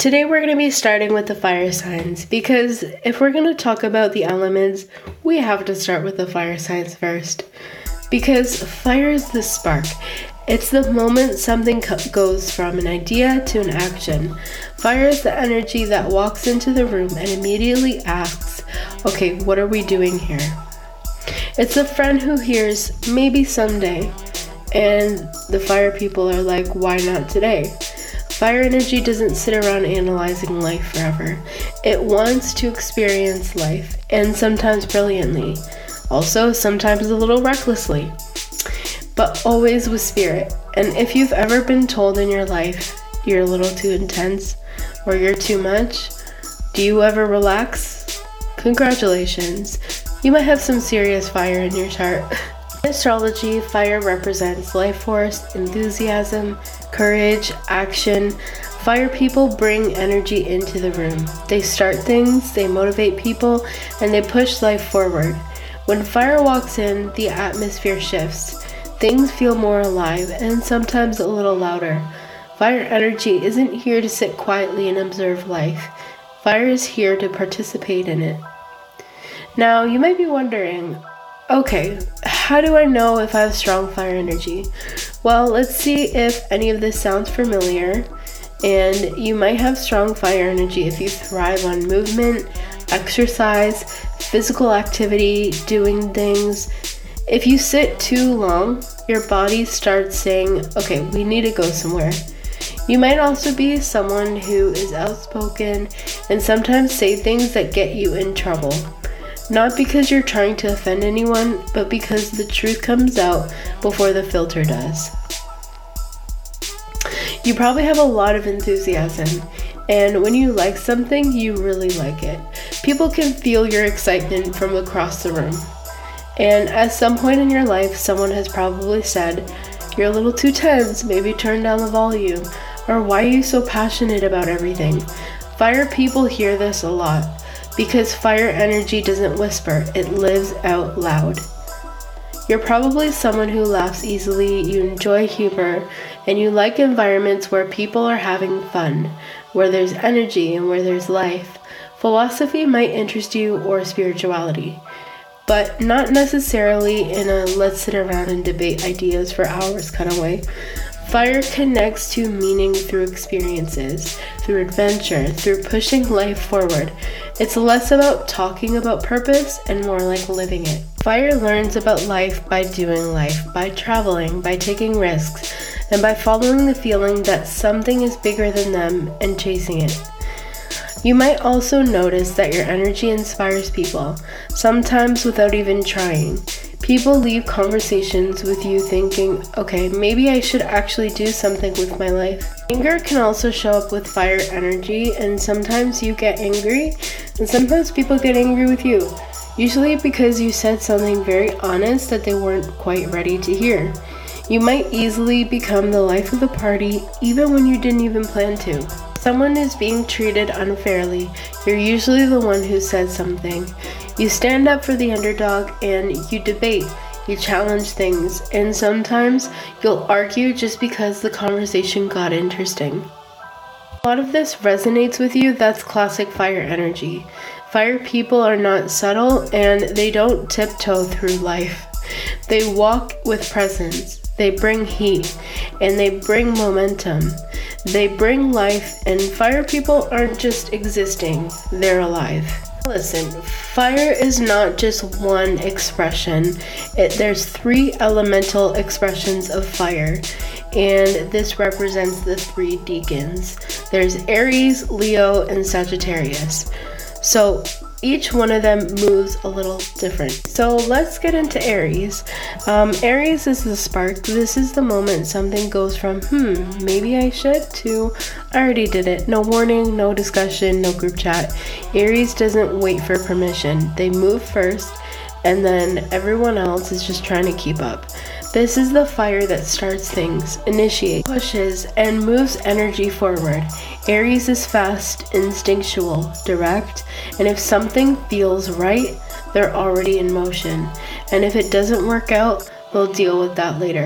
Today we're going to be starting with the fire signs because if we're going to talk about the elements, we have to start with the fire signs first. Because fire is the spark. It's the moment something goes from an idea to an action. Fire is the energy that walks into the room and immediately asks, okay, what are we doing here? It's the friend who hears, maybe someday, and the fire people are like, why not today? Fire energy doesn't sit around analyzing life forever. It wants to experience life, and sometimes brilliantly. Also, sometimes a little recklessly. But always with spirit. And if you've ever been told in your life, you're a little too intense, or you're too much, do you ever relax? Congratulations. You might have some serious fire in your chart. In astrology, fire represents life force, enthusiasm, courage, action. Fire people bring energy into the room. They start things, they motivate people, and they push life forward. When fire walks in, the atmosphere shifts. Things feel more alive and sometimes a little louder. Fire energy isn't here to sit quietly and observe life. Fire is here to participate in it. Now, you might be wondering, okay, how do I know if I have strong fire energy? Well, let's see if any of this sounds familiar. And you might have strong fire energy if you thrive on movement, exercise, physical activity, doing things. If you sit too long, your body starts saying, okay, we need to go somewhere. You might also be someone who is outspoken and sometimes say things that get you in trouble. Not because you're trying to offend anyone, but because the truth comes out before the filter does. You probably have a lot of enthusiasm, and when you like something, you really like it. People can feel your excitement from across the room. And at some point in your life, someone has probably said, you're a little too tense, maybe turn down the volume, or why are you so passionate about everything? Fire people hear this a lot. Because fire energy doesn't whisper, it lives out loud. You're probably someone who laughs easily, you enjoy humor, and you like environments where people are having fun, where there's energy and where there's life. Philosophy might interest you or spirituality, but not necessarily in a let's sit around and debate ideas for hours kind of way. Fire connects to meaning through experiences, through adventure, through pushing life forward. It's less about talking about purpose and more like living it. Fire learns about life by doing life, by traveling, by taking risks, and by following the feeling that something is bigger than them and chasing it. You might also notice that your energy inspires people, sometimes without even trying. People leave conversations with you thinking, okay, maybe I should actually do something with my life. Anger can also show up with fire energy, and sometimes you get angry, and sometimes people get angry with you. Usually because you said something very honest that they weren't quite ready to hear. You might easily become the life of the party even when you didn't even plan to. Someone is being treated unfairly, you're usually the one who said something. You stand up for the underdog and you debate, you challenge things, and sometimes you'll argue just because the conversation got interesting. A lot of this resonates with you, that's classic fire energy. Fire people are not subtle and they don't tiptoe through life. They walk with presence. They bring heat, and they bring momentum. They bring life, and fire people aren't just existing, they're alive. Listen, fire is not just one expression. There's 3 elemental expressions of fire, and this represents the 3 deacons. There's Aries, Leo, and Sagittarius. So each one of them moves a little different. So let's get into Aries. Aries is the spark. This is the moment something goes from, maybe I should, to, I already did it. No warning, no discussion, no group chat. Aries doesn't wait for permission. They move first, and then everyone else is just trying to keep up. This is the fire that starts things, initiates, pushes, and moves energy forward. Aries is fast, instinctual, direct, and if something feels right, they're already in motion. And if it doesn't work out, they'll deal with that later.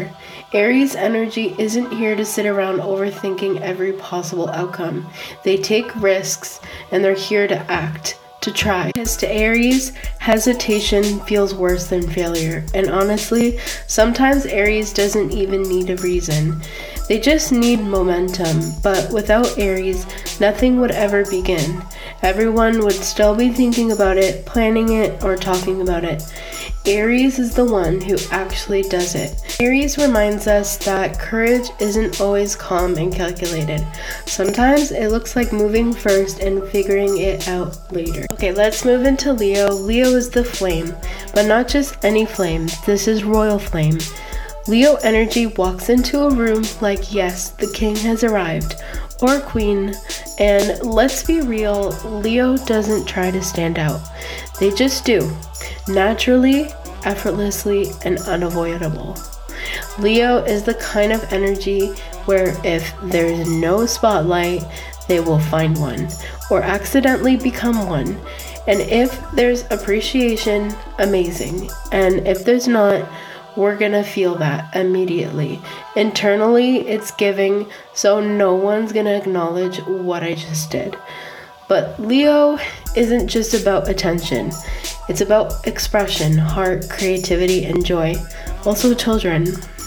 Aries energy isn't here to sit around overthinking every possible outcome. They take risks and they're here to act, to try. Because to Aries, hesitation feels worse than failure. And honestly, sometimes Aries doesn't even need a reason. They just need momentum. But without Aries, nothing would ever begin. Everyone would still be thinking about it, planning it, or talking about it. Aries is the one who actually does it. Aries reminds us that courage isn't always calm and calculated. Sometimes it looks like moving first and figuring it out later. Okay, let's move into Leo. Leo is the flame, but not just any flame. This is royal flame. Leo energy walks into a room like, yes, the king has arrived, or queen, and let's be real, Leo doesn't try to stand out. They just do. Naturally, effortlessly, and unavoidable. Leo is the kind of energy where if there's no spotlight, they will find one, or accidentally become one. And if there's appreciation, amazing. And if there's not, we're gonna feel that immediately. Internally, it's giving, so no one's gonna acknowledge what I just did. But Leo isn't just about attention. It's about expression, heart, creativity, and joy. Also children.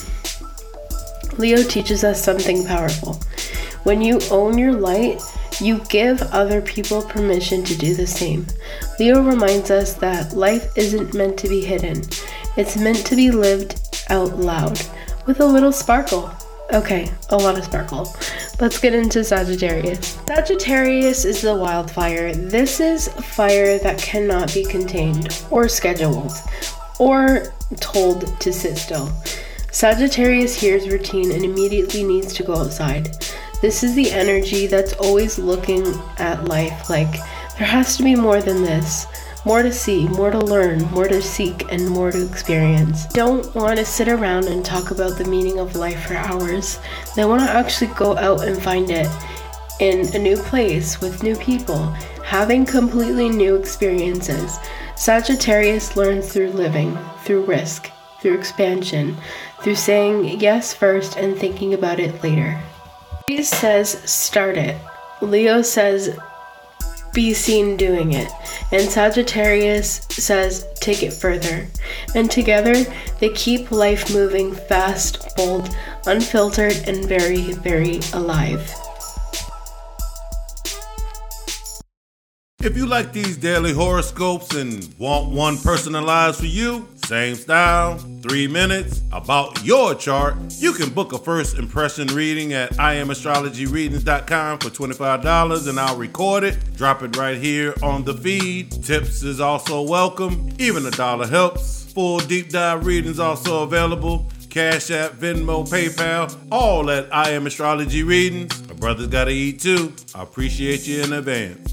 Leo teaches us something powerful. When you own your light, you give other people permission to do the same. Leo reminds us that life isn't meant to be hidden. It's meant to be lived out loud with a little sparkle. Okay, a lot of sparkle. Let's get into Sagittarius. Sagittarius is the wildfire. This is fire that cannot be contained or scheduled or told to sit still. Sagittarius hears routine and immediately needs to go outside. This is the energy that's always looking at life like there has to be more than this. More to see, more to learn, more to seek, and more to experience. Don't want to sit around and talk about the meaning of life for hours. They want to actually go out and find it in a new place with new people, having completely new experiences. Sagittarius learns through living, through risk, through expansion, through saying yes first and thinking about it later. Aries says start it. Leo says be seen doing it. And Sagittarius says take it further. And together, they keep life moving fast, bold, unfiltered, and very, very alive. If you like these daily horoscopes and want one personalized for you, same style, 3 minutes, about your chart, you can book a first impression reading at IamAstrologyReadings.com for $25 and I'll record it, drop it right here on the feed. Tips is also welcome, even $1 helps. Full deep dive readings also available. Cash App, Venmo, PayPal, all at I Am Astrology Readings. My brother's gotta eat too. I appreciate you in advance.